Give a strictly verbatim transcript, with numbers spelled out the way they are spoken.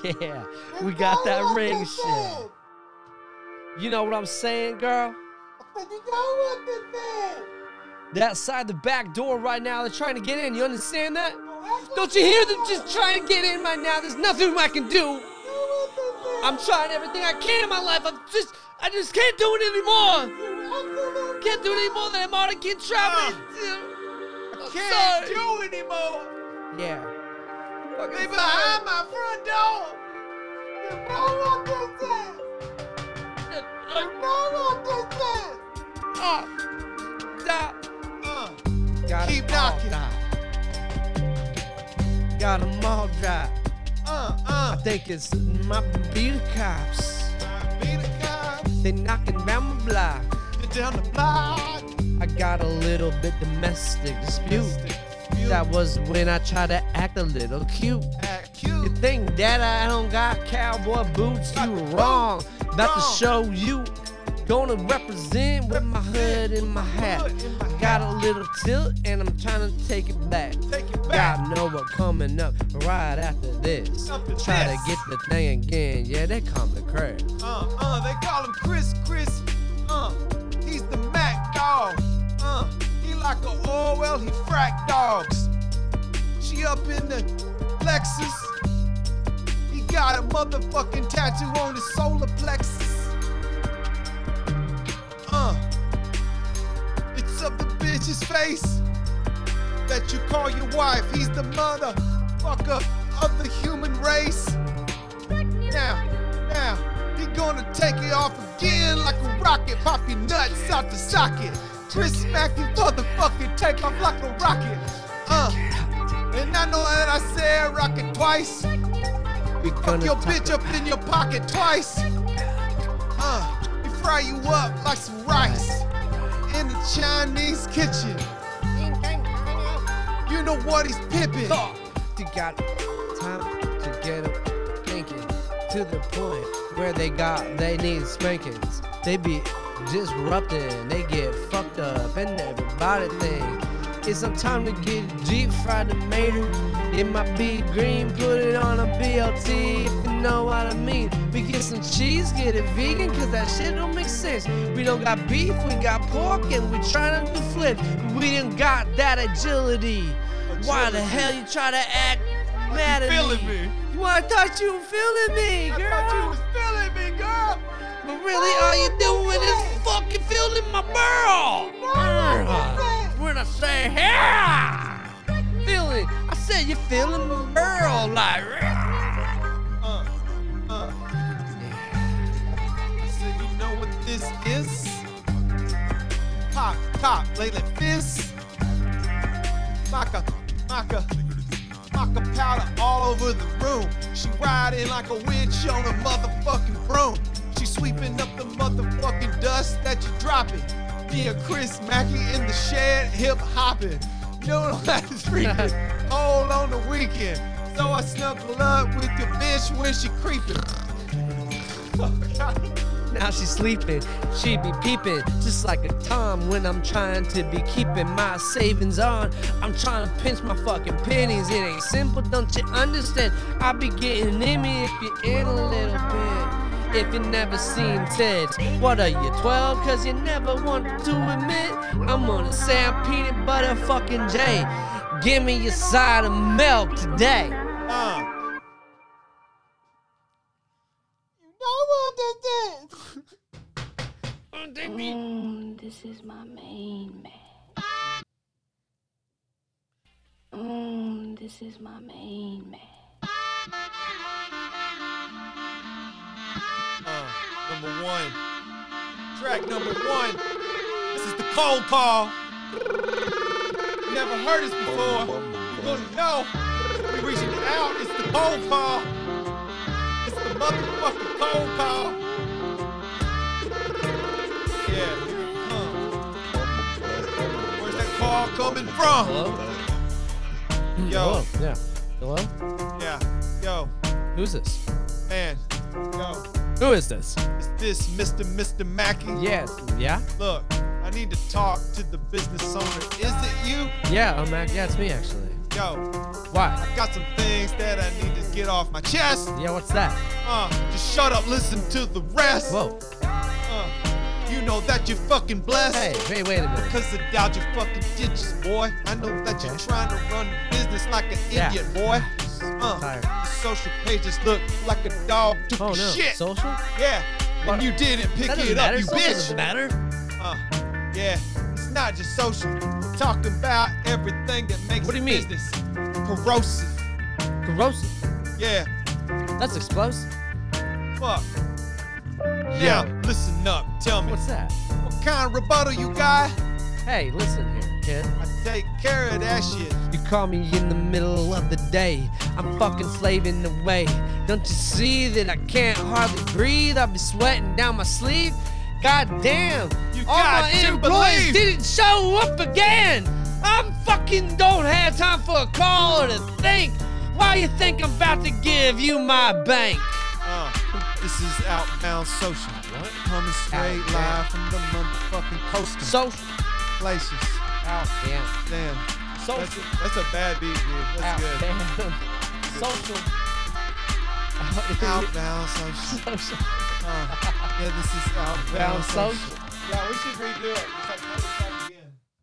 Yeah, we got that ring shit. You know what I'm saying, girl? That side the back door right now, they're trying to get in. You understand that? Don't you hear them just trying to get in right now? There's nothing I can do. I'm trying everything I can in my life. I'm just, I just can't do it anymore. Can't do it anymore. That I'm already getting trapped. I can't do anymore. Yeah. They behind my front door. Uh, stop. Uh, Got keep them all knocking. dry. Got them all dry. Uh, uh. I think it's my beat cops. I beat a cop. They knocking down my block. Get down the block. I got a little bit domestic dispute. Dispute. That was when I tried to act a little cute. Act You cute. think that I don't got cowboy boots? You Got the wrong. boots. About to Wrong. show you. Gonna represent with my hood in my hat. Hood in my hat. Got a little tilt and I'm trying to take it back. Take it back. Got Nova coming up right after this. After Try this. to get the thing again. Yeah, they call me Chris. Uh, uh, they call him Chris, Chris. Uh, he's the Mac dog. Uh, he like a Orwell, he frack dogs. She up in the Lexus. He got a motherfucking tattoo on his solar plexus. Uh, it's of the bitch's face that you call your wife. He's the motherfucker of the human race. Now, now, he gonna take it off again like a rocket. Pop your nuts out the socket. Chris Mackey motherfucking take off like a rocket. Uh, and I know that I said rocket twice. We Fuck gonna your talk bitch up in your pocket twice. Uh, he fry you up like some rice in the Chinese kitchen. You know what he's pimping. You got time to get them thinking to the point where they got they need spankings. They be disrupting, they get fucked up, and everybody think it's some time to get deep fried tomato. It might be green, put it on a B L T if you know what I mean. We get some cheese, get it vegan, cause that shit don't make sense. We don't got beef, we got pork, and we trying to do flip. We done got that agility. Why the hell you try to act mad at feeling me? me? Well, I thought you were feeling me, girl. I thought you was feeling me, girl. But really, all you doing is fucking feeling my girl. When I say, yeah, feeling, I said you're feeling my girl, like. Uh, uh. I said, you know what this is? Pop, pop, lately fist. Maca, maca, maca powder all over the room. She riding like a witch on a motherfucking broom. She sweeping up the motherfucking dust that you're dropping. Me and Chris Mackey in the shed, hip hopping. No last freaking hole on the weekend. So I snuggle up with your bitch when she creeping. Now she's sleeping, she be peeping, just like a Tom when I'm trying to be keeping my savings on. I'm trying to pinch my fucking pennies, it ain't simple, don't you understand? I be getting in me if you're in a little bit. If you never seen Ted, what are you, twelve? Cause you never want to admit I'm gonna say I'm peanut butter fucking J. Give me your side of milk today. Uh. Mm, this is my main man. Mm, this is my main man. Uh, number one. Track number one. This is the cold call. You never heard this before. You're gonna know. We reaching out. It's the cold call. It's the motherfucking cold call. Yeah, here it comes. Where's that call coming from? Hello? Yo. Hello? Yeah. Hello? Yeah, yo, Who's this? man, yo. Who is this? Is this Mister Mister Mackey? Yes. Yeah? Look, I need to talk to the business owner. Is it you? Yeah, oh, Mac. Yeah, it's me, actually. Yo, Why? I got some things that I need to get off my chest. Yeah, what's that? Uh, just shut up, listen to the rest. Whoa. Uh, you know that you're fucking blessed. Hey, wait, wait a minute. Because I doubt your fucking ditches, boy. I know that you're Okay. trying to run business like an Yeah. idiot, boy. Uh, Tired. the social pages look like a dog took Oh a no. shit. Social? Yeah, What? and you didn't pick That doesn't it up, matter. you Social bitch. doesn't matter. Uh, yeah, it's not just social. We're talking about everything that makes What do you the mean? business corrosive. Corrosive. Yeah, That's explosive. fuck. Yeah. Now, listen up. Tell me, What's that? what kind of rebuttal you got? Hey, listen here, kid. I take care of that shit. You call me in the middle of the day. I'm fucking slaving away. Don't you see that I can't hardly breathe? I'll be sweating down my sleeve. God damn. You All got my to employees believe. didn't show up again. I'm fucking don't have time for a call or to think. Why you think I'm about to give you my bank? Uh, this is Outbound Social. What? Coming straight Outbound. live from the motherfucking coasting Social. places. Out. Damn. Damn. Social. That's a, that's a bad beat, dude. That's Out. good. Damn. Social. Outbound Social. Social. Uh, yeah, this is Outbound Outbound Social. Social. Yeah, we should redo it. It's like